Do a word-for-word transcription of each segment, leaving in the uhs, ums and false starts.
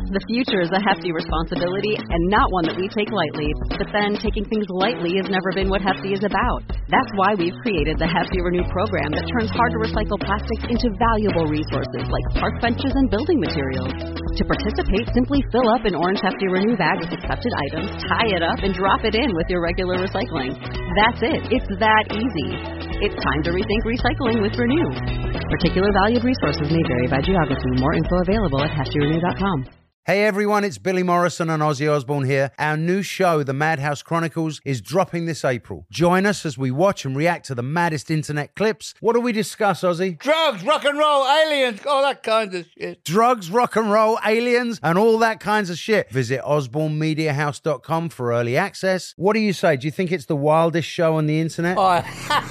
The future is a hefty responsibility and not one that we take lightly. But then, taking things lightly has never been what Hefty is about. That's why we've created the Hefty Renew program that turns hard-to-recycle plastics into valuable resources like park benches and building materials. To participate, simply fill up an orange Hefty Renew bag with accepted items, tie it up, and drop it in with your regular recycling. That's it. It's that easy. It's time to rethink recycling with Renew. Particular valued resources may vary by geography. More info available at hefty renew dot com. Hey everyone, it's Billy Morrison and Ozzy Osbourne here. Our new show, The Madhouse Chronicles, is dropping this April. Join us as we watch and react to the maddest internet clips. What do we discuss, Ozzy? Drugs, rock and roll, aliens, all that kind of shit. Drugs, rock and roll, aliens, and all that kinds of shit. Visit osborne media house dot com for early access. What do you say? Do you think it's the wildest show on the internet? Oh.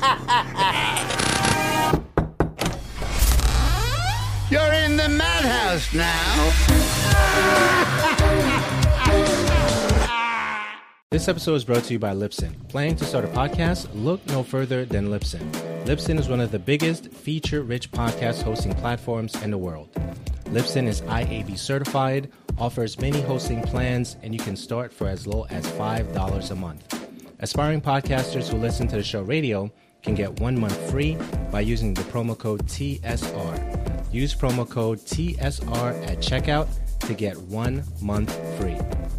You're in the madhouse now. This episode is brought to you by Libsyn. Planning to start a podcast? Look no further than Libsyn. Libsyn is one of the biggest feature-rich podcast hosting platforms in the world. Libsyn is I A B certified, offers many hosting plans, and you can start for as low as five dollars a month. Aspiring podcasters who listen to the show radio can get one month free by using the promo code T S R. Use promo code T S R at checkout to get one month free.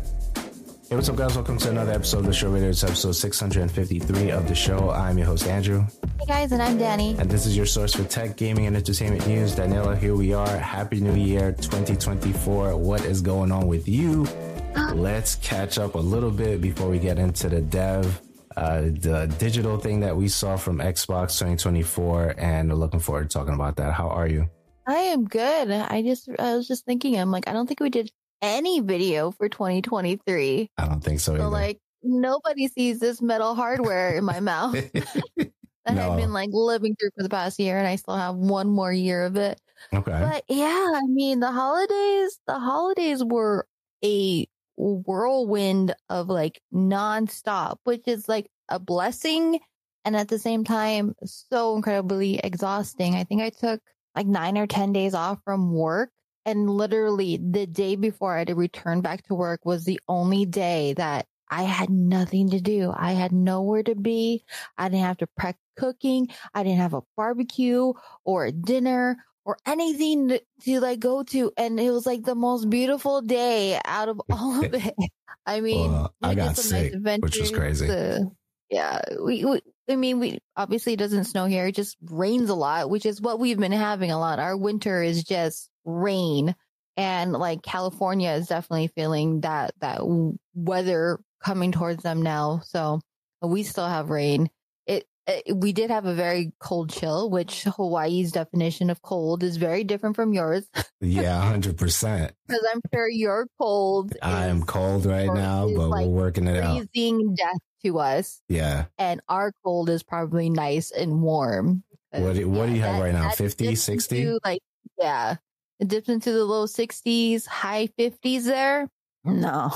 Hey, what's up, guys? Welcome to another episode of the show radio. It's episode six hundred fifty-three of the show. I'm your host, Andrew. Hey, guys, and I'm Danny. And this is your source for tech, gaming, and entertainment news. Daniela, here we are. Happy New Year twenty twenty-four. What is going on with you? Let's catch up a little bit before we get into the dev, uh, the digital thing that we saw from Xbox twenty twenty-four, and looking forward to talking about that. How are you? I am good. I just, I was just thinking, I'm like, I don't think we did any video for twenty twenty-three. I don't think so either. So, like, nobody sees this metal hardware in my mouth that No. I've been, like, living through for the past year, and I still have one more year of it. Okay. But, yeah, I mean, the holidays, the holidays were a whirlwind of, like, nonstop, which is, like, a blessing, and at the same time, so incredibly exhausting. I think I took like nine or ten days off from work. And literally the day before I had to return back to work was the only day that I had nothing to do. I had nowhere to be. I didn't have to prep cooking. I didn't have a barbecue or a dinner or anything to, to like go to. And it was like the most beautiful day out of all of it. I mean, Well, I we did got some sick, nice which was adventures, crazy. uh, yeah, we, we, I mean, we obviously it doesn't snow here. It just rains a lot, which is what we've been having a lot. Our winter is just rain, and like California is definitely feeling that that weather coming towards them now. So we still have rain. It, it we did have a very cold chill, which Hawaii's definition of cold is very different from yours. Yeah, one hundred percent. Because I'm sure your cold. I am is- cold right or now, is but like we're working it out. freezing death to us. Yeah. And our cold is probably nice and warm. What do, what do you have that- right now? that fifty, dips sixty? into, like, yeah, it dips into the low sixties, high fifties there. No.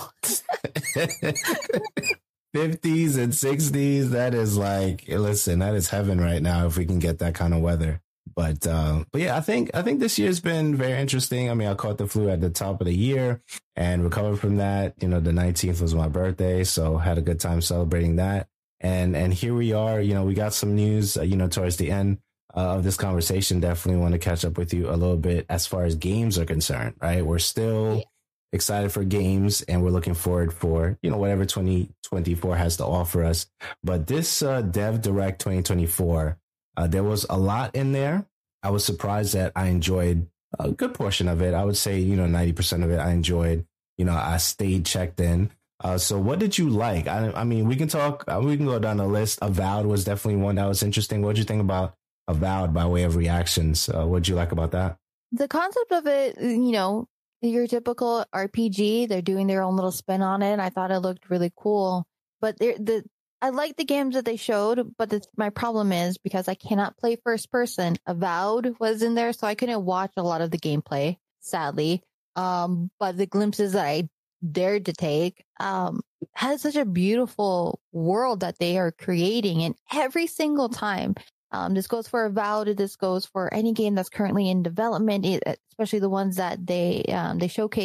fifties and sixties. That is like, listen, that is heaven right now if we can get that kind of weather. But uh, but yeah, I think I think this year's been very interesting. I mean, I caught the flu at the top of the year and recovered from that. You know, the nineteenth was my birthday, so had a good time celebrating that. And and here we are. You know, we got some news. Uh, you know, towards the end uh, of this conversation, definitely want to catch up with you a little bit as far as games are concerned. Right, we're still excited for games, and we're looking forward for you know whatever twenty twenty-four has to offer us. But this uh, Dev Direct twenty twenty-four. Uh, there was a lot in there. I was surprised that I enjoyed a good portion of it. I would say, you know, ninety percent of it I enjoyed. You know, I stayed checked in. Uh, so what did you like? I, I mean, we can talk, uh, we can go down the list. Avowed was definitely one that was interesting. What did you think about Avowed by way of reactions? Uh, what did you like about that? The concept of it, you know, your typical R P G, they're doing their own little spin on it. I thought it looked really cool. But the I like the games that they showed, but the, my problem is because I cannot play first person. Avowed was in there, so I couldn't watch a lot of the gameplay, sadly. Um, but the glimpses that I dared to take um, had such a beautiful world that they are creating. And every single time, um, this goes for Avowed, this goes for any game that's currently in development, it, especially the ones that they um, they showcased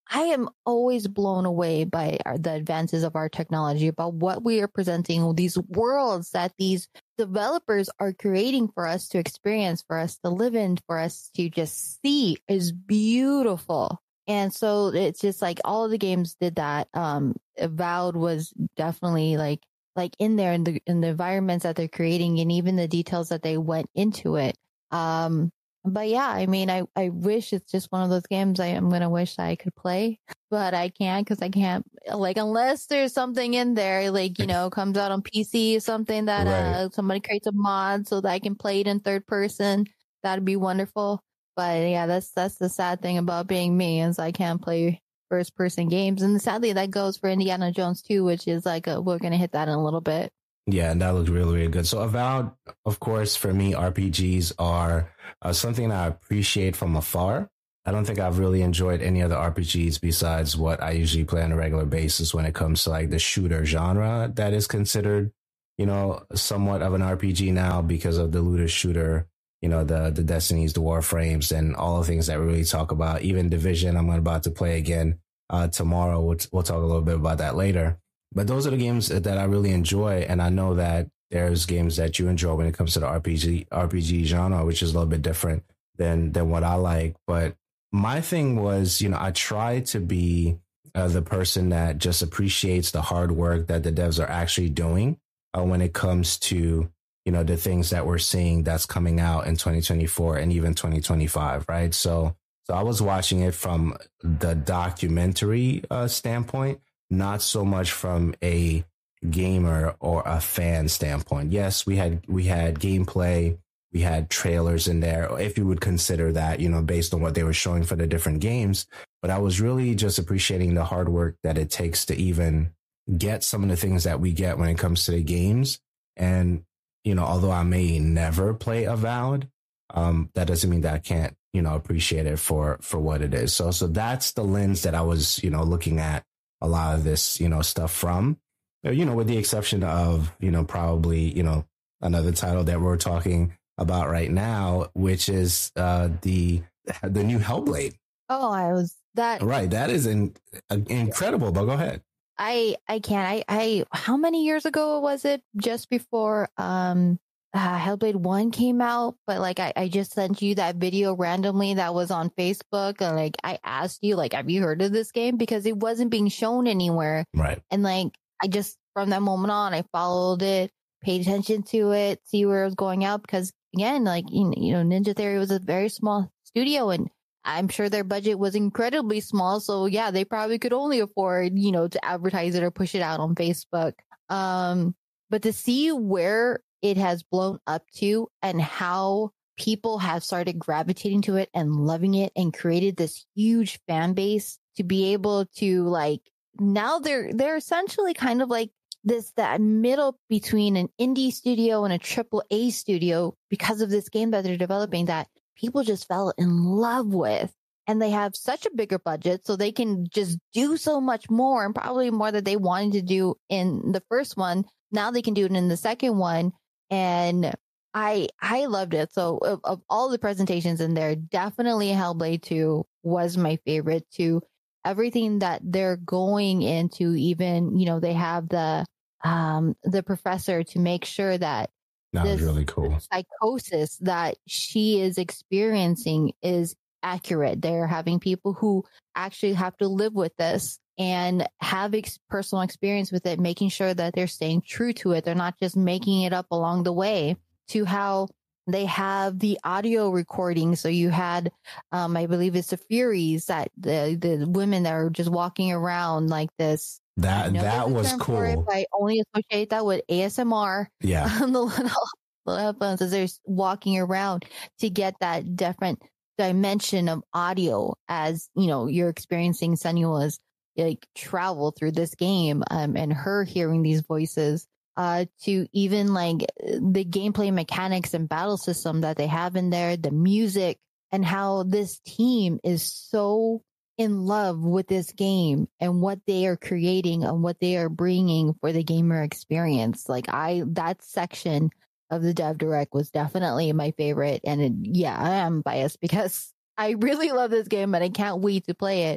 I am always blown away by our, the advances of our technology, about what we are presenting, these worlds that these developers are creating for us to experience, for us to live in, for us to just see is beautiful. And so it's just like all of the games did that. Um, Avowed was definitely like, like in there in the, in the environments that they're creating, and even the details that they went into it. Um, But yeah, I mean, I, I wish it's just one of those games I am going to wish I could play, but I can't, because I can't, like, unless there's something in there, like, you know, comes out on P C or something that Right. uh, somebody creates a mod so that I can play it in third person. That'd be wonderful. But yeah, that's, that's the sad thing about being me, is I can't play first person games. And sadly, that goes for Indiana Jones too, which is like, a, we're going to hit that in a little bit. Yeah, and that looks really, really good. So Avowed, of course, for me, R P Gs are uh, something I appreciate from afar. I don't think I've really enjoyed any other R P Gs besides what I usually play on a regular basis when it comes to like the shooter genre that is considered, you know, somewhat of an R P G now because of the looter shooter, you know, the the Destinies, the Warframes, and all the things that we really talk about. Even Division, I'm about to play again uh, tomorrow. We'll, we'll talk a little bit about that later. But those are the games that I really enjoy. And I know that there's games that you enjoy when it comes to the R P G, R P G genre, which is a little bit different than, than what I like. But my thing was, you know, I try to be uh, the person that just appreciates the hard work that the devs are actually doing uh, when it comes to, you know, the things that we're seeing that's coming out in twenty twenty-four and even twenty twenty-five. Right. So, so I was watching it from the documentary uh, standpoint, not so much from a gamer or a fan standpoint. Yes, we had we had gameplay, we had trailers in there, if you would consider that, you know, based on what they were showing for the different games. But I was really just appreciating the hard work that it takes to even get some of the things that we get when it comes to the games. And, you know, although I may never play Avowed, um, that doesn't mean that I can't, you know, appreciate it for for what it is. So so that's the lens that I was, you know, looking at a lot of this, you know, stuff from, you know, with the exception of, you know, probably, you know, another title that we're talking about right now, which is uh, the the new Hellblade. Oh, I was that. Right. That is in, uh, incredible, but go ahead. I, I can't, I, I, how many years ago was it? Just before, um, uh, Hellblade one came out, but like I, I just sent you that video randomly that was on Facebook, and like I asked you, like, have you heard of this game? Because it wasn't being shown anywhere. Right. And like I just, from that moment on, I followed it, paid attention to it, see where it was going out, because again, like, you know, Ninja Theory was a very small studio, and I'm sure their budget was incredibly small. So yeah, they probably could only afford, you know, to advertise it or push it out on Facebook. Um, but to see where it has blown up to and how people have started gravitating to it and loving it and created this huge fan base to be able to, like, now they're, they're essentially kind of like this, that middle between an indie studio and a triple A studio because of this game that they're developing that people just fell in love with. And they have such a bigger budget, so they can just do so much more, and probably more that they wanted to do in the first one. Now they can do it in the second one. And I, I loved it. So of, of all the presentations in there, definitely Hellblade two was my favorite too. Everything that they're going into, even, you know, they have the, um, the professor to make sure that That was really cool. Psychosis that she is experiencing is accurate. They're having people who actually have to live with this and have ex- personal experience with it, making sure that they're staying true to it. They're not just making it up along the way. To how they have the audio recording. So you had, um, I believe it's the Furies, that the the women that are just walking around like this. That that was cool. It, I only associate that with A S M R. Yeah. On the little, little headphones as they're walking around to get that different dimension of audio as, you know, you're experiencing Senua's like travel through this game, um, and her hearing these voices, uh, to even like the gameplay mechanics and battle system that they have in there, the music, and how this team is so in love with this game and what they are creating and what they are bringing for the gamer experience. Like I, that section of the Dev Direct was definitely my favorite. And it, yeah, I am biased because I really love this game and I can't wait to play it.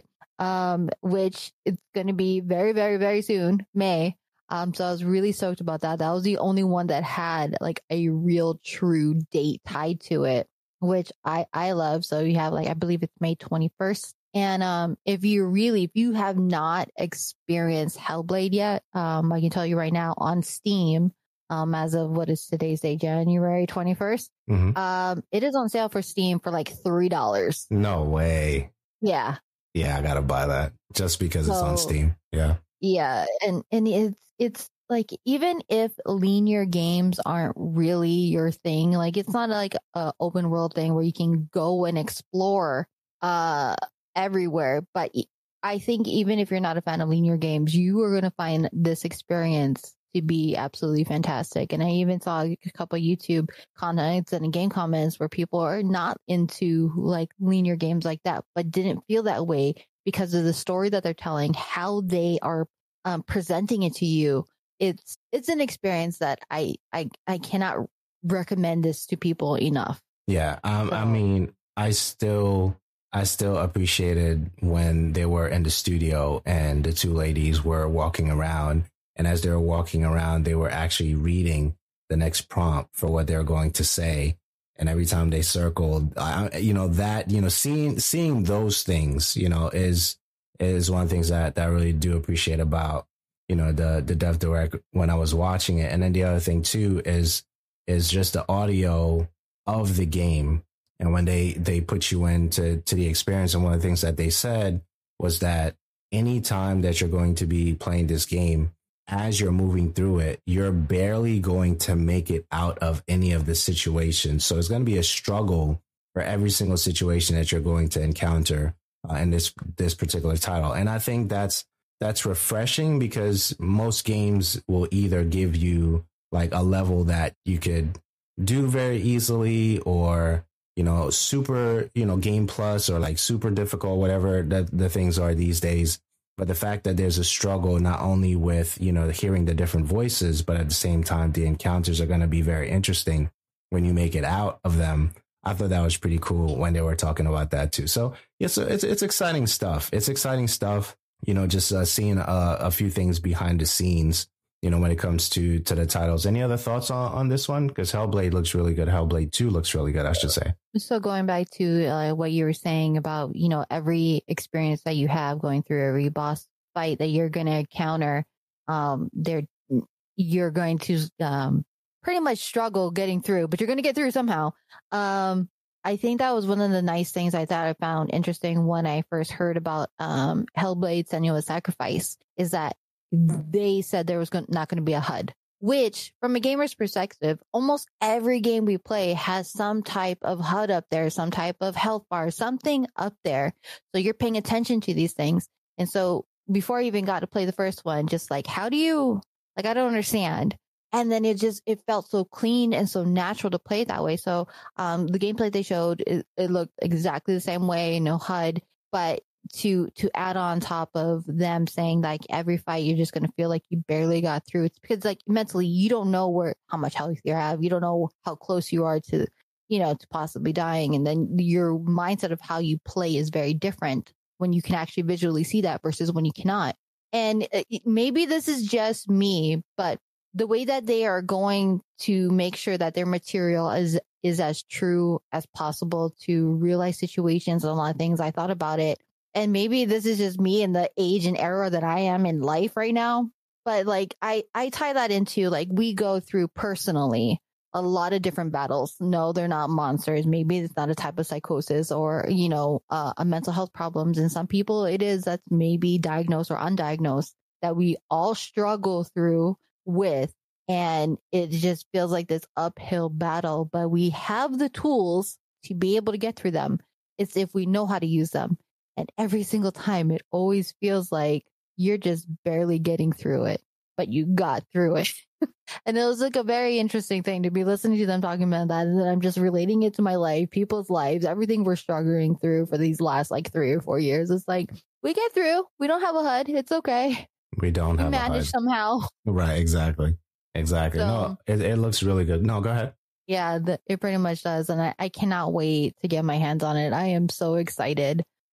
um, which it's going to be very, very, very soon, May. Um, so I was really stoked about that. That was the only one that had like a real true date tied to it, which I, I love. So you have like, I believe it's May twenty-first. And, um, if you really, if you have not experienced Hellblade yet, um, I can tell you right now on Steam, um, as of what is today's date, January twenty-first, Mm-hmm. um, it is on sale for Steam for like three dollars. No way. Yeah. Yeah, I gotta buy that just because it's on So- Steam. Yeah. Yeah. And, and it's, it's like, even if linear games aren't really your thing, like it's not like a open world thing where you can go and explore, uh, everywhere. But I think even if you're not a fan of linear games, you are going to find this experience to be absolutely fantastic. And I even saw a couple of YouTube comments and game comments where people are not into like linear games like that, but didn't feel that way because of the story that they're telling, how they are um, presenting it to you. It's it's an experience that I I I cannot recommend this to people enough. Yeah. Um, I So- mean, I still, I still appreciated when they were in the studio and the two ladies were walking around. And as they were walking around, they were actually reading the next prompt for what they're going to say. And every time they circled, I, you know, that, you know, seeing, seeing those things, you know, is, is one of the things that, that I really do appreciate about, you know, the, the Dev Direct when I was watching it. And then the other thing too is, is just the audio of the game. And when they, they put you into, to the experience. And one of the things that they said was that any time that you're going to be playing this game, as you're moving through it, you're barely going to make it out of any of the situations. So it's going to be a struggle for every single situation that you're going to encounter uh, in this, this particular title. And I think that's, that's refreshing because most games will either give you like a level that you could do very easily or, you know, super, you know, game plus or like super difficult, whatever the, the things are these days. But the fact that there's a struggle not only with, you know, hearing the different voices, but at the same time, the encounters are going to be very interesting when you make it out of them. I thought that was pretty cool when they were talking about that too. So yeah, so it's, it's exciting stuff. It's exciting stuff, you know, just uh, seeing a, a few things behind the scenes, you know, when it comes to, to the titles. Any other thoughts on, on this one? Because Hellblade looks really good. Hellblade two looks really good, I should say. So going back to uh, what you were saying about, you know, every experience that you have going through every boss fight that you're going to encounter, um, there, you're going to um, pretty much struggle getting through, but you're going to get through somehow. Um, I think that was one of the nice things I thought I found interesting when I first heard about um, Hellblade: Senua's Sacrifice is that they said there was go- not going to be a H U D. Which, from a gamer's perspective, almost every game we play has some type of H U D up there, some type of health bar, something up there. So you're paying attention to these things. And so before I even got to play the first one, just like, how do you, like, I don't understand. And then it just, it felt so clean and so natural to play that way. So um, the gameplay they showed, it, it looked exactly the same way, no H U D, but to to add on top of them saying like every fight you're just going to feel like you barely got through, it's because like mentally you don't know where how much health you have, you don't know how close you are to, you know, to possibly dying, and then your mindset of how you play is very different when you can actually visually see that versus when you cannot. And it, maybe this is just me, but the way that they are going to make sure that their material is is as true as possible to real life situations and a lot of things, I thought about it. And maybe this is just me in the age and era that I am in life right now. But like, I, I tie that into like, we go through personally a lot of different battles. No, they're not monsters. Maybe it's not a type of psychosis or, you know, uh, a mental health problems. And some people it is that's maybe diagnosed or undiagnosed that we all struggle through with. And it just feels like this uphill battle, but we have the tools to be able to get through them. It's if we know how to use them. And every single time, it always feels like you're just barely getting through it, but you got through it. And it was like a very interesting thing to be listening to them talking about that. And then I'm just relating it to my life, people's lives, everything we're struggling through for these last like three or four years. It's like, we get through. We don't have a H U D. It's okay. We don't have We a manage H U D. somehow. Right. Exactly. Exactly. So- no, it, it looks really good. No, go ahead. Yeah, the, it pretty much does. And I, I cannot wait to get my hands on it. I am so excited.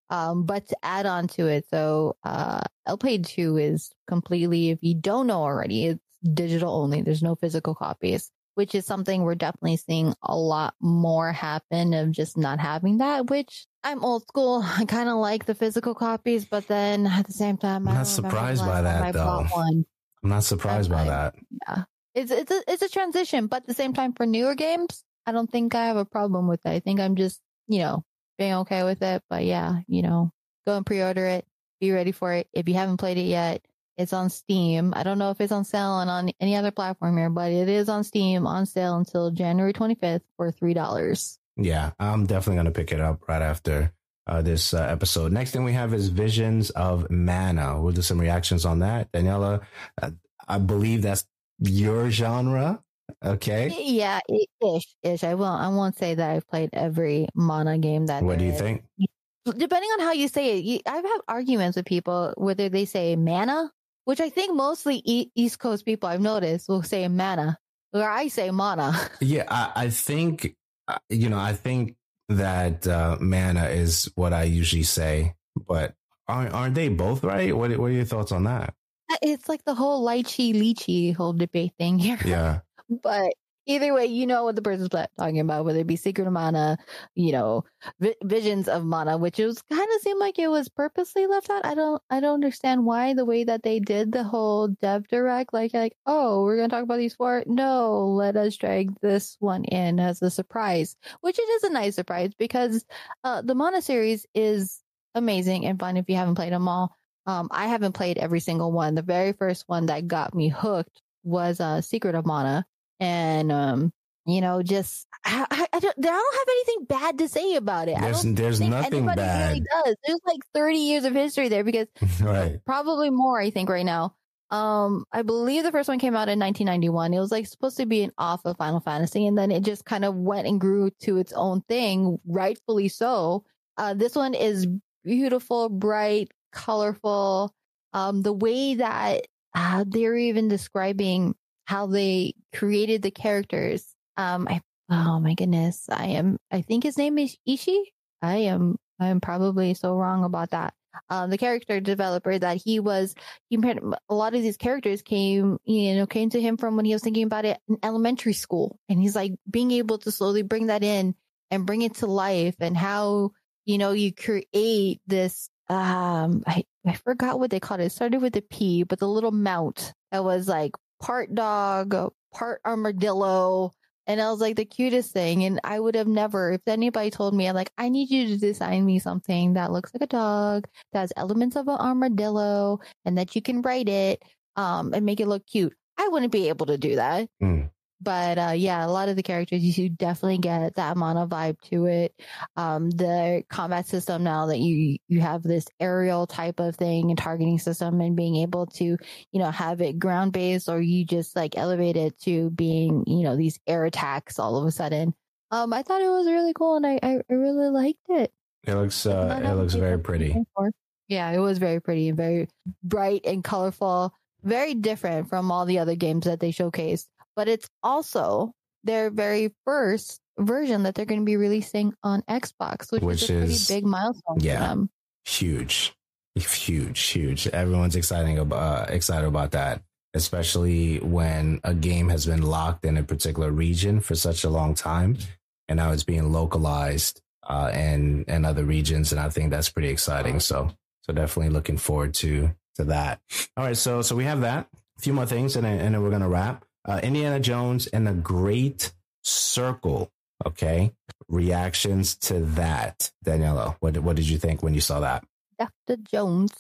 Um, but to add on to it, so uh, L-Pay two is completely, if you don't know already, it's digital only. There's no physical copies, which is something we're definitely seeing a lot more happen of just not having that, which I'm old school. I kind of like the physical copies, but then at the same time, I'm I not surprised by that, I though. bought one. I'm not surprised by that. Yeah. It's, it's, a, it's a transition, but at the same time, for newer games, I don't think I have a problem with it. I think I'm just, you know, being okay with it. But yeah, you know, go and pre-order it. Be ready for it. If you haven't played it yet, it's on Steam. I don't know if it's on sale and on any other platform here, but it is on Steam on sale until January twenty-fifth for three dollars. Yeah, I'm definitely going to pick it up right after uh, this uh, episode. Next thing we have is Visions of Mana. We'll do some reactions on that. Daniela, uh, I believe that's your genre. Okay. Yeah, ish, ish. I won't. I won't say that I've played every Mana game that. What do you is. think? Depending on how you say it, you, I've had arguments with people whether they say mana, which I think mostly e- East Coast people I've noticed will say mana, or I say mana. Yeah, I, I think you know. I think that uh, mana is what I usually say, but aren't aren't they both right? What What are your thoughts on that? It's like the whole lychee lychee whole debate thing here. Yeah. But either way, you know what the person's talking about, whether it be Secret of Mana, you know, vi- Visions of Mana, which it was kind of seemed like it was purposely left out. I don't, I don't understand why the way that they did the whole dev direct, like, like, oh, we're going to talk about these four. No, let us drag this one in as a surprise, which it is a nice surprise because uh, the Mana series is amazing and fun if you haven't played them all. Um, I haven't played every single one. The very first one that got me hooked was uh, Secret of Mana. And, um, you know, just, I, I, I, don't, I don't have anything bad to say about it. There's, I don't there's think nothing anybody bad. really does. There's like thirty years of history there because Right. probably more, I think, right now. Um, I believe the first one came out in nineteen ninety-one. It was like supposed to be an off of Final Fantasy, and then it just kind of went and grew to its own thing, rightfully so. Uh, this one is beautiful, bright, colorful. Um, the way that uh, they're even describing how they created the characters. Um, I, oh my goodness. I am, I think his name is Ishii. I am, I am probably so wrong about that. Um, the character developer that he was, he, a lot of these characters came, you know, came to him from when he was thinking about it in elementary school. And he's like being able to slowly bring that in and bring it to life and how, you know, you create this, um, I, I forgot what they called it. It started with a P, but the little mount that was like part dog, part armadillo. And I was like the cutest thing. And I would have never, if anybody told me, I'm like, I need you to design me something that looks like a dog, that has elements of an armadillo, and that you can write it, um, and make it look cute. I wouldn't be able to do that. Mm. But uh, yeah, a lot of the characters, you definitely get that Mana vibe to it. Um, the combat system now that you you have this aerial type of thing and targeting system and being able to, you know, have it ground based or you just like elevate it to being, you know, these air attacks all of a sudden. Um, I thought it was really cool and I, I, I really liked it. It looks uh, it looks very pretty. Yeah, it was very pretty and very bright and colorful, very different from all the other games that they showcased. But it's also their very first version that they're going to be releasing on Xbox, which, which is a pretty is, big milestone yeah, for them. Huge, huge, huge. Everyone's exciting about uh, excited about that, especially when a game has been locked in a particular region for such a long time, and now it's being localized uh, in in other regions, and I think that's pretty exciting. So, so definitely looking forward to to that. All right, so so we have that. A few more things, and then, and then we're gonna wrap. Uh, Indiana Jones and the Great Circle. Okay. Reactions to that. Daniela, what, what did you think when you saw that? Doctor Jones.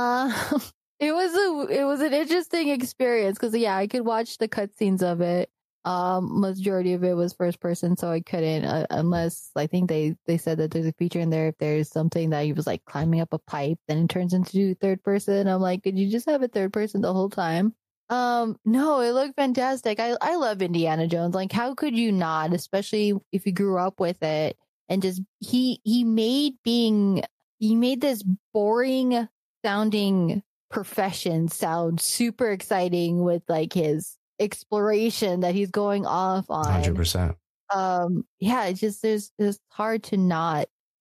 Uh, it was a, it was an interesting experience because yeah, I could watch the cutscenes of it. Um, majority of it was first person, so I couldn't, uh, unless I think they, they said that there's a feature in there. If there's something that he was like climbing up a pipe, then it turns into third person. I'm like, could you just have it third person the whole time? Um, no, it looked fantastic. I, I love Indiana Jones. Like, how could you not, especially if you grew up with it and just, he, he made being, he made this boring sounding profession sound super exciting with like his exploration that he's going off on. one hundred percent. Um, yeah, it's just, there's, it's hard to not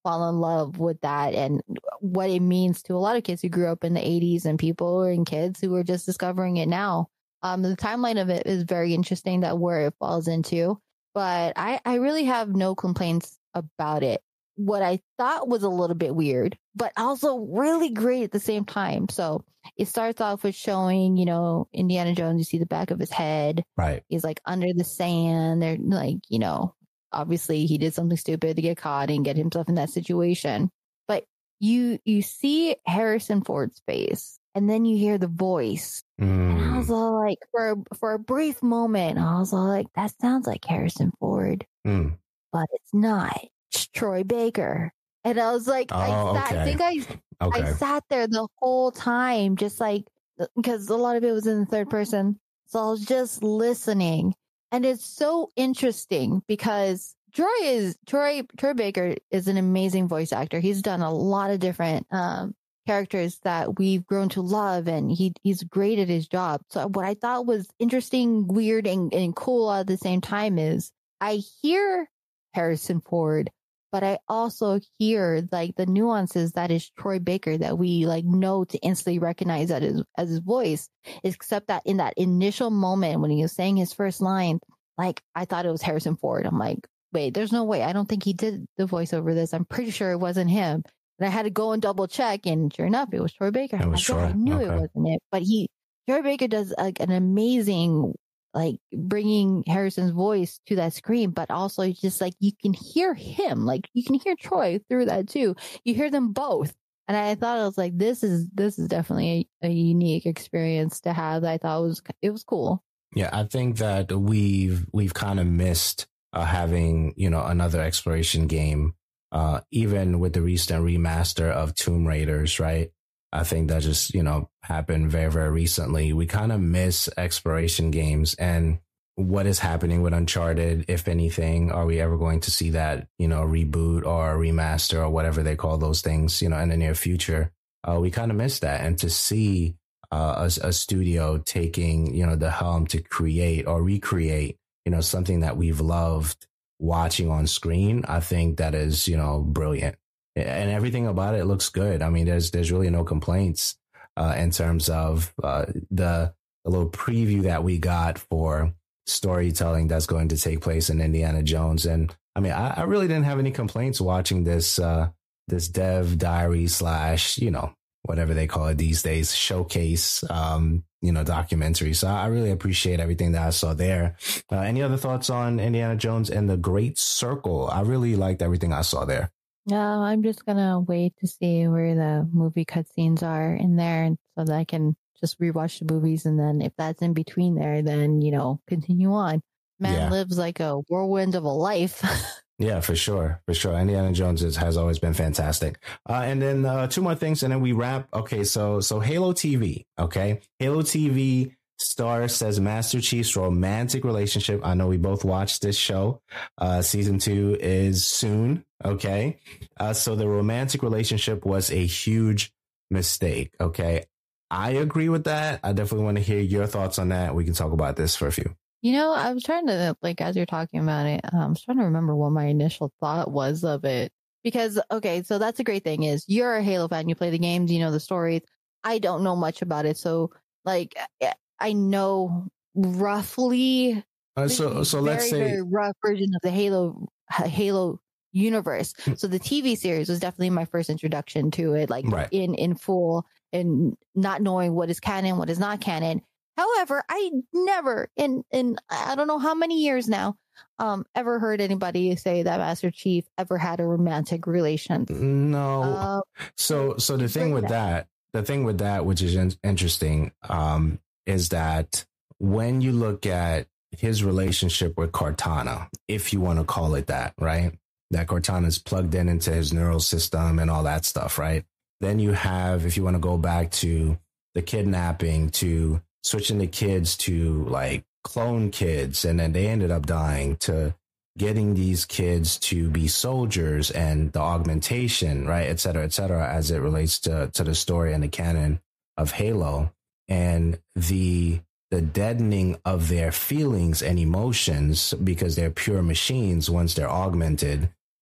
fall in love with that and what it means to a lot of kids who grew up in the eighties and people and kids who are just discovering it now. Um, the timeline of it is very interesting, that where it falls into, but I, I really have no complaints about it. What I thought was a little bit weird, but also really great at the same time. So it starts off with showing, you know, Indiana Jones, you see the back of his head. Right. He's like under the sand. They're like, you know, obviously he did something stupid to get caught and get himself in that situation. But you, you see Harrison Ford's face and then you hear the voice. Mm. And I was all like, for, a, for a brief moment, I was all like, that sounds like Harrison Ford, Mm. but it's not. It's Troy Baker. And I was like, Oh, I, sat, okay. I think I, Okay. I sat there the whole time, just like, because a lot of it was in the third person. So I was just listening. And it's so interesting because Troy is, Troy, Troy Baker is an amazing voice actor. He's done a lot of different, um, characters that we've grown to love, and he he's great at his job. So what I thought was interesting, weird, and, and cool at the same time is I hear Harrison Ford, but I also hear like the nuances that is Troy Baker that we like know to instantly recognize that as, as his voice, except that in that initial moment when he was saying his first line, like I thought it was Harrison Ford. I'm like, wait, there's no way. I don't think he did the voice over this. I'm pretty sure it wasn't him. And I had to go and double check, and sure enough, it was Troy Baker. It was like, Troy. yeah, I knew Okay. it wasn't it, but he, Troy Baker does like an amazing, like bringing Harrison's voice to that screen, but also just like you can hear him, like you can hear Troy through that too. You hear them both, and I thought I was like, this is this is definitely a, a unique experience to have. I thought it was it was cool. Yeah, I think that we've we've kind of missed uh, having, you know, another exploration game. Uh, even with the recent remaster of Tomb Raiders, right? I think that just, you know, happened very, very recently. We kind of miss exploration games, and what is happening with Uncharted, if anything, are we ever going to see that, you know, reboot or remaster or whatever they call those things, you know, in the near future? Uh, we kind of miss that. And to see uh, a, a studio taking, you know, the helm to create or recreate, you know, something that we've loved watching on screen, I think that is, you know, brilliant. And everything about it looks good. I mean, there's there's really no complaints uh, in terms of uh, the, the little preview that we got for storytelling that's going to take place in Indiana Jones. And I mean, I, I really didn't have any complaints watching this uh, this dev diary slash, you know, whatever they call it these days, showcase, um, you know, documentary. So I really appreciate everything that I saw there. Uh, any other thoughts on Indiana Jones and the Great Circle? I really liked everything I saw there. No, I'm just gonna wait to see where the movie cutscenes are in there, and so that I can just rewatch the movies. And then if that's in between there, then, you know, continue on. Man Yeah. lives like a whirlwind of a life. Yeah, for sure. For sure. Indiana Jones is, has always been fantastic. Uh, and then uh, two more things, and then we wrap. Okay, so so Halo T V. Okay. Halo T V star says Master Chief's romantic relationship. I know we both watched this show. Uh, season two is soon. Okay. Uh, so the romantic relationship was a huge mistake. Okay. I agree with that. I definitely want to hear your thoughts on that. We can talk about this for a few. You know, I was trying to, like, as you're talking about it, um, I was trying to remember what my initial thought was of it. Because, okay, so that's a great thing is you're a Halo fan. You play the games, you know the stories. I don't know much about it. So, like, I know roughly. Uh, so, so very, let's say very rough version of the Halo Halo universe. So the T V series was definitely my first introduction to it, like Right. in in full, and not knowing what is canon, what is not canon. However, I never in in I don't know how many years now, um, ever heard anybody say that Master Chief ever had a romantic relation. no. Uh, So, so the thing bring with that, the thing with that, which is in- interesting, um, is that when you look at his relationship with Cortana, if you want to call it that, right? That Cortana is plugged in into his neural system and all that stuff, right? Then you have, if you want to go back to the kidnapping, to switching the kids to like clone kids, and then they ended up dying, to getting these kids to be soldiers and the augmentation, right, et cetera, et cetera, as it relates to, to the story and the canon of Halo, and the the deadening of their feelings and emotions because they're pure machines once they're augmented,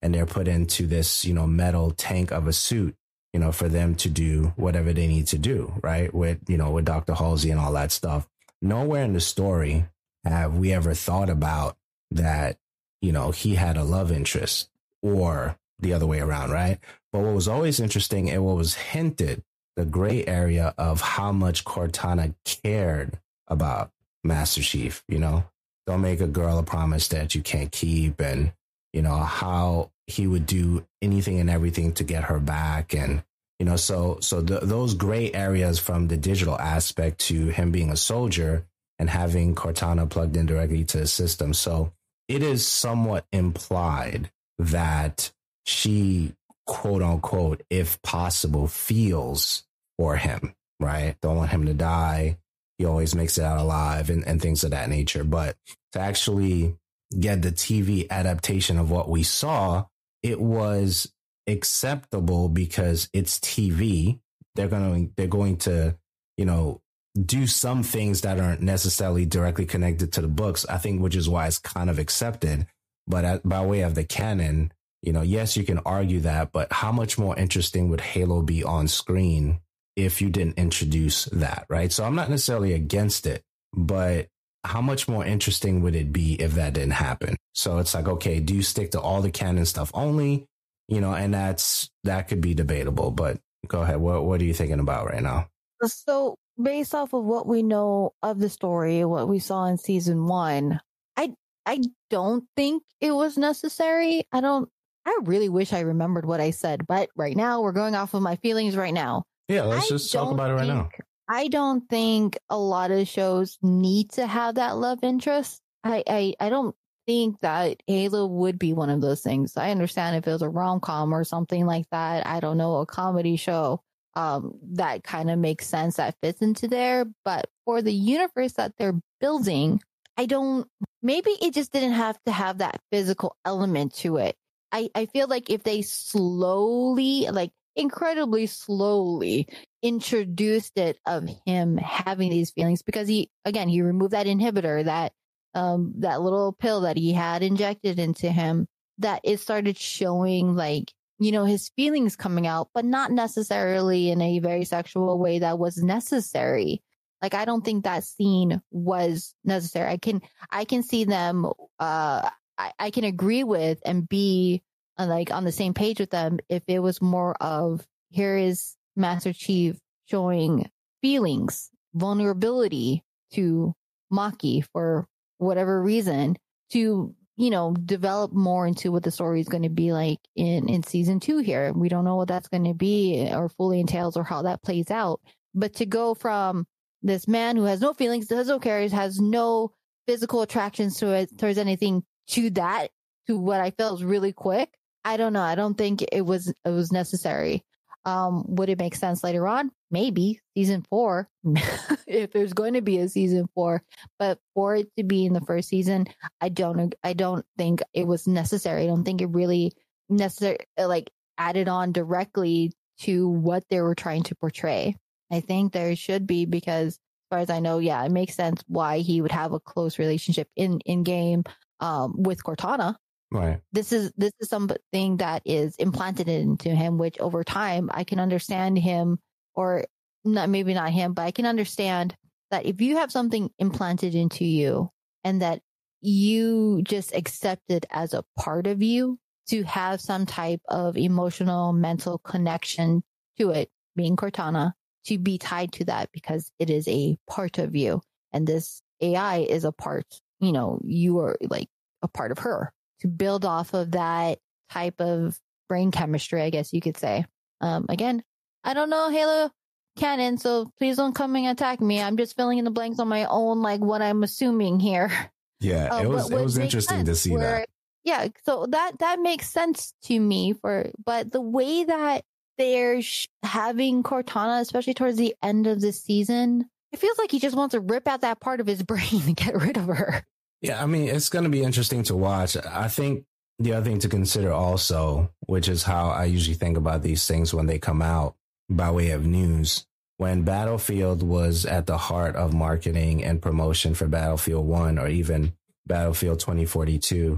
and they're put into this, you know, metal tank of a suit, you know, for them to do whatever they need to do, right? With, you know, with Doctor Halsey and all that stuff. Nowhere in the story have we ever thought about that, you know, he had a love interest or the other way around, right? But what was always interesting and what was hinted, the gray area of how much Cortana cared about Master Chief, you know, don't make a girl a promise that you can't keep, and, you know, how he would do anything and everything to get her back. And, you know, so, so the, those gray areas from the digital aspect to him being a soldier and having Cortana plugged in directly to the system. So it is somewhat implied that she, quote unquote, if possible, feels for him, right? Don't want him to die. He always makes it out alive and, and things of that nature. But to actually get the T V adaptation of what we saw, it was acceptable because it's T V. They're going to, they're going to, you know, do some things that aren't necessarily directly connected to the books, I think, which is why it's kind of accepted. But at, by way of the canon, you know, yes, you can argue that, but how much more interesting would Halo be on screen if you didn't introduce that, right? So I'm not necessarily against it, but how much more interesting would it be if that didn't happen? So it's like, okay, do you stick to all the canon stuff only? You know, and that's, that could be debatable, but go ahead. What, what are you thinking about right now? So based off of what we know of the story, what we saw in season one, I, I don't think it was necessary. I don't, I really wish I remembered what I said, but right now we're going off of my feelings right now. Yeah, let's I just talk about it right think, now. I don't think a lot of shows need to have that love interest. I, I, I don't think that Halo would be one of those things. I understand if it was a rom-com or something like that. I don't know, a comedy show um, that kind of makes sense, that fits into there. But for the universe that they're building, I don't, maybe it just didn't have to have that physical element to it. I, I feel like if they slowly, like incredibly slowly introduced it of him having these feelings, because he, again, he removed that inhibitor, that, um, that little pill that he had injected into him, that it started showing like, you know, his feelings coming out, but not necessarily in a very sexual way that was necessary. Like, I don't think that scene was necessary. I can, I can see them, uh, I, I can agree with and be uh, like on the same page with them if it was more of, here is Master Chief showing feelings, vulnerability to Maki for whatever reason, to, you know, develop more into what the story is going to be like in, in season two here. We don't know what that's going to be or fully entails or how that plays out. But to go from this man who has no feelings, has no cares, has no physical attractions to it, towards anything, to that, to what I felt was really quick. I don't know. I don't think it was, it was necessary. Um, would it make sense later on? Maybe season four, if there's going to be a season four, but for it to be in the first season, I don't, I don't think it was necessary. I don't think it really necessary, like added on directly to what they were trying to portray. I think there should be, because as far as I know, yeah, it makes sense why he would have a close relationship in, in game, um, with Cortana. Right. This is, this is something that is implanted into him, which over time I can understand him, or not, maybe not him, but I can understand that if you have something implanted into you and that you just accept it as a part of you, to have some type of emotional, mental connection to it, being Cortana, to be tied to that because it is a part of you. And this A I is a part, you know, you are like a part of her. To build off of that type of brain chemistry, I guess you could say. Um, again, I don't know Halo canon, so please don't come and attack me. I'm just filling in the blanks on my own, like what I'm assuming here. Yeah, uh, it was it was interesting to see where, that. Yeah, so that that makes sense to me. For but the way that they're sh- having Cortana, especially towards the end of the season, it feels like he just wants to rip out that part of his brain and get rid of her. Yeah, I mean, it's going to be interesting to watch. I think the other thing to consider also, which is how I usually think about these things when they come out by way of news, when Battlefield was at the heart of marketing and promotion for Battlefield one or even Battlefield twenty forty-two,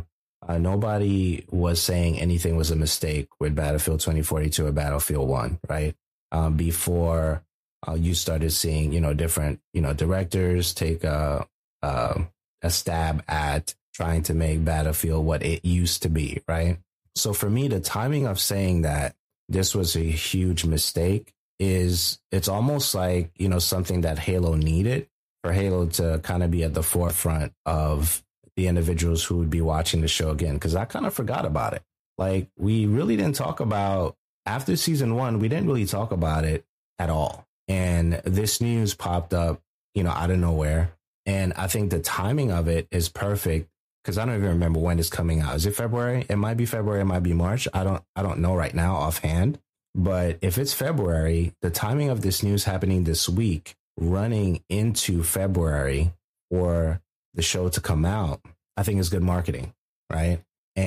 uh, nobody was saying anything was a mistake with Battlefield twenty forty-two or Battlefield one, right? Um, before uh, you started seeing, you know, different, you know, directors take a, a, a stab at trying to make Battlefield what it used to be, right? So for me, the timing of saying that this was a huge mistake is, it's almost like, you know, something that Halo needed for Halo to kind of be at the forefront of the individuals who would be watching the show again. Cause I kind of forgot about it. Like, we really didn't talk about, after season one, we didn't really talk about it at all. And this news popped up, you know, out of nowhere. And I think the timing of it is perfect because I don't even remember when it's coming out. Is it February? It might be February. It might be March. I don't, I don't know right now offhand. But if it's February, the timing of this news happening this week, running into February for the show to come out, I think is good marketing, right?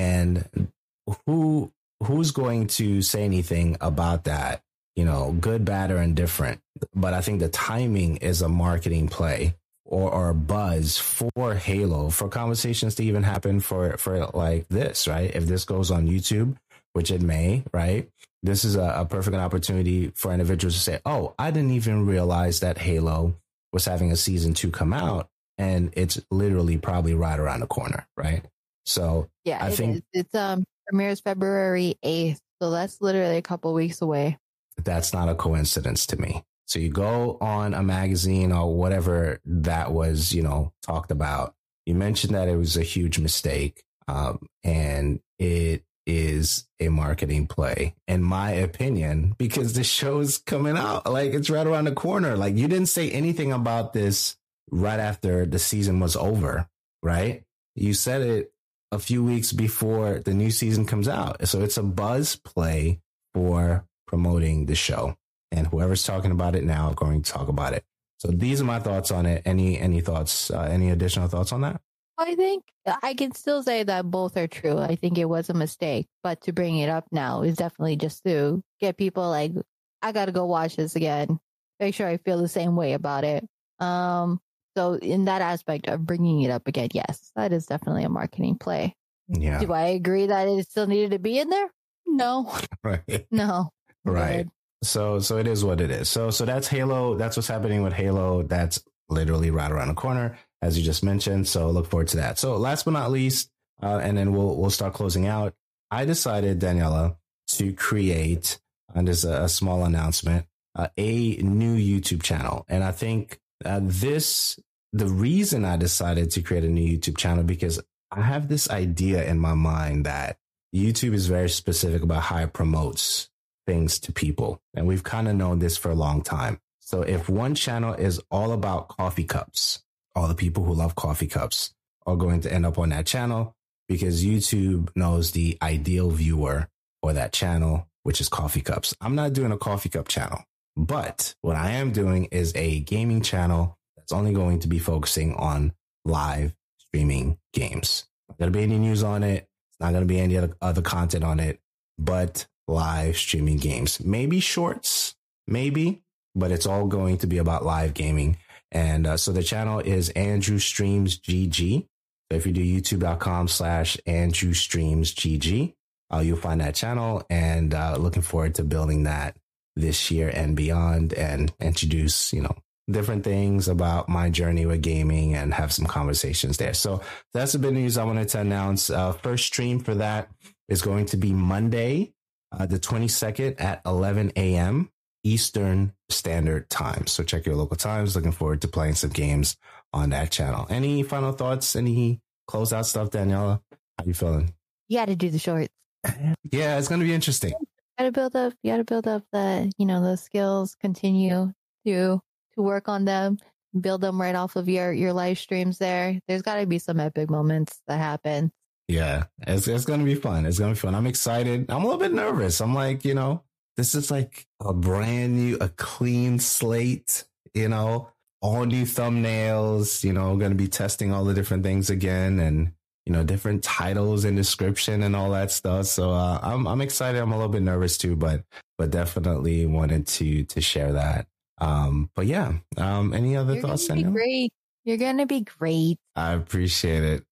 And who who's going to say anything about that? You know, good, bad, or indifferent. But I think the timing is a marketing play or, or a buzz for Halo, for conversations to even happen for, for like this, right? If this goes on YouTube, which it may, right? This is a, a perfect opportunity for individuals to say, oh, I didn't even realize that Halo was having a season two come out. And it's literally probably right around the corner, right? So yeah, I it think is. It's um premieres February eighth. So that's literally a couple weeks away. That's not a coincidence to me. So you go on a magazine or whatever that was, you know, talked about. You mentioned that it was a huge mistake. Um, and it is a marketing play, in my opinion, because the show's coming out. Like, it's right around the corner. Like, you didn't say anything about this right after the season was over, right? You said it a few weeks before the new season comes out. So it's a buzz play for promoting the show. And whoever's talking about it now are going to talk about it. So these are my thoughts on it. Any any thoughts, uh, any additional thoughts on that? I think I can still say that both are true. I think it was a mistake, but to bring it up now is definitely just to get people like, I got to go watch this again. Make sure I feel the same way about it. Um, so in that aspect of bringing it up again, yes, that is definitely a marketing play. Yeah. Do I agree that it still needed to be in there? No. Right. No. Right. Good. So, so it is what it is. So, so that's Halo. That's what's happening with Halo. That's literally right around the corner, as you just mentioned. So look forward to that. So last but not least, uh, and then we'll, we'll start closing out. I decided, Daniela, to create, and there's a, a small announcement, uh, a new YouTube channel. And I think uh, this, the reason I decided to create a new YouTube channel, because I have this idea in my mind that YouTube is very specific about how it promotes things to people. And we've kind of known this for a long time. So if one channel is all about coffee cups, all the people who love coffee cups are going to end up on that channel because YouTube knows the ideal viewer for that channel, which is coffee cups. I'm not doing a coffee cup channel, but what I am doing is a gaming channel that's only going to be focusing on live streaming games. Not going to be any news on it. It's not going to be any other, other content on it, but live streaming games, maybe shorts, maybe, but it's all going to be about live gaming. And uh, so the channel is Andrew Streams G G. So if you do youtube.com slash Andrew Streams G G, uh, you'll find that channel, and uh, looking forward to building that this year and beyond, and introduce, you know, different things about my journey with gaming and have some conversations there. So that's the big news I wanted to announce. Uh, first stream for that is going to be Monday, Uh, the twenty-second at eleven a.m. Eastern Standard Time. So check your local times. Looking forward to playing some games on that channel. Any final thoughts? Any closeout stuff, Daniela? How you feeling? You got to do the shorts. Yeah, it's going to be interesting. You got to build up. You got to build up the, you know, the skills. Continue to to work on them. Build them right off of your your live streams. There, there's got to be some epic moments that happen. Yeah, it's it's going to be fun. It's going to be fun. I'm excited. I'm a little bit nervous. I'm like, you know, this is like a brand new, a clean slate, you know, all new thumbnails, you know, going to be testing all the different things again, and, you know, different titles and description and all that stuff. So uh, I'm I'm excited. I'm a little bit nervous too, but but definitely wanted to to share that. Um, but yeah, um, any other You're thoughts? Gonna be great. You're going to be great. I appreciate it.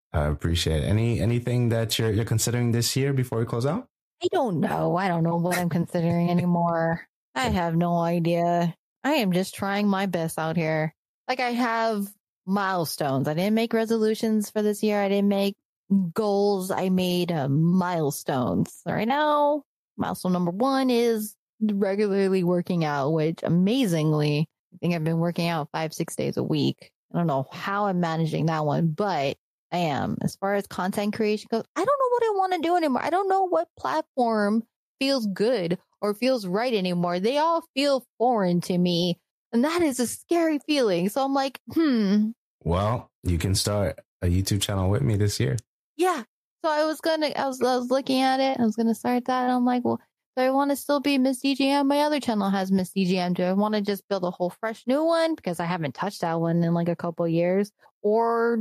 I appreciate it. Any anything that you're you're considering this year before we close out? I don't know. I don't know what I'm considering anymore. I have no idea. I am just trying my best out here. Like I have milestones. I didn't make resolutions for this year. I didn't make goals. I made uh, milestones. Right now, milestone number one is regularly working out, which amazingly, I think I've been working out five, six days a week. I don't know how I'm managing that one, but I am. As far as content creation goes, I don't know what I want to do anymore. I don't know what platform feels good or feels right anymore. They all feel foreign to me. And that is a scary feeling. So I'm like, hmm. Well, you can start a YouTube channel with me this year. Yeah. So I was going to, I was, I was looking at it. I was going to start that. And I'm like, well, do I want to still be Miss D G M? My other channel has Miss D G M. Do I want to just build a whole fresh new one? Because I haven't touched that one in like a couple of years. Or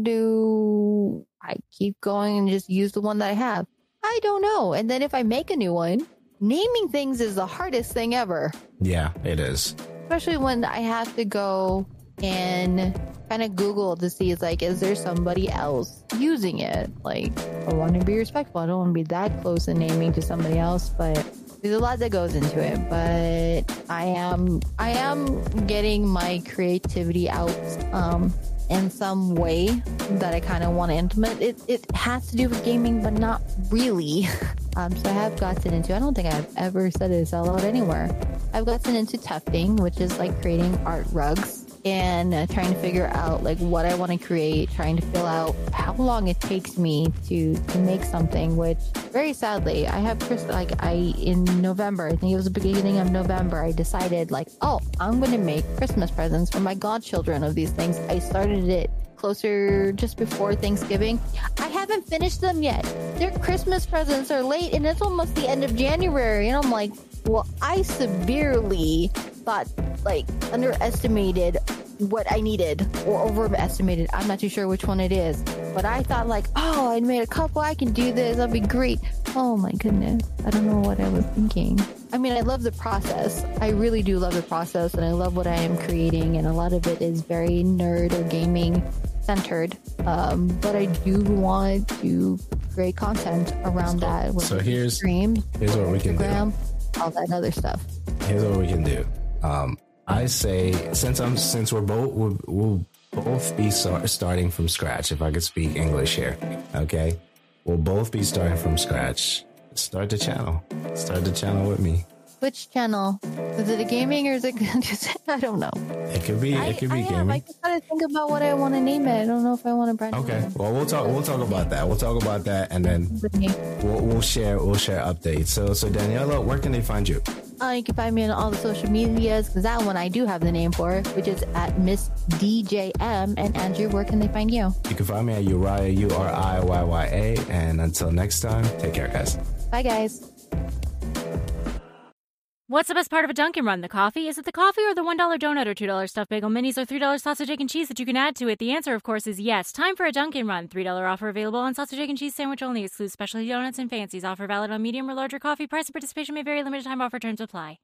do I keep going and just use the one that I have? I don't know. And then if I make a new one, naming things is the hardest thing ever. Yeah, it is. Especially when I have to go and kind of Google to see, it's like, is there somebody else using it? Like, I want to be respectful. I don't want to be that close in naming to somebody else, but there's a lot that goes into it. But I am, I am getting my creativity out um, in some way that I kind of want to implement. It, it has to do with gaming, but not really. Um, so I have gotten into, I don't think I've ever said this out loud anywhere. I've gotten into tufting, which is like creating art rugs and uh, trying to figure out like what I want to create, trying to fill out how long it takes me to, to make something, which very sadly, I have, like I, in November, I think it was the beginning of November, I decided like, oh, I'm going to make Christmas presents for my godchildren of these things. I started it closer just before Thanksgiving. I haven't finished them yet. Their Christmas presents are late and it's almost the end of January. And I'm like, well, I severely thought, like, underestimated what I needed or overestimated. I'm not too sure which one it is. But I thought like, oh, I made a couple. I can do this. That'll be great. Oh my goodness. I don't know what I was thinking. I mean, I love the process. I really do love the process and I love what I am creating. And a lot of it is very nerd or gaming centered. Um, but I do want to create content around so, that. So here's, stream, here's what we can Instagram, do. All that other stuff. Here's what we can do. Um, I say, since I'm, since we're both, we'll, we'll both be start, starting from scratch. If I could speak English here. Okay. We'll both be starting from scratch. Start the channel. Start the channel with me. Which channel? Is it a gaming or is it just, I don't know. It could be, I, it could be I gaming. Am. I just gotta think about what I want to name it. I don't know if I want to branch. Okay. Well, we'll talk, we'll talk about that. We'll talk about that and then we'll, we'll share, we'll share updates. So, so Daniela, where can they find you? Uh, you can find me on all the social medias because that one I do have the name for, which is at Miss D J M. And Andrew, where can they find you? You can find me at Uriah, U R I Y Y A. And until next time, take care, guys. Bye, guys. What's the best part of a Dunkin' Run? The coffee? Is it the coffee or the one dollar donut or two dollar stuffed bagel minis or three dollar sausage, egg, and cheese that you can add to it? The answer, of course, is yes. Time for a Dunkin' Run. three dollar offer available on sausage, egg, and cheese sandwich only. Excludes specialty donuts and fancies. Offer valid on medium or larger coffee. Price and participation may vary. Limited time offer. Terms apply.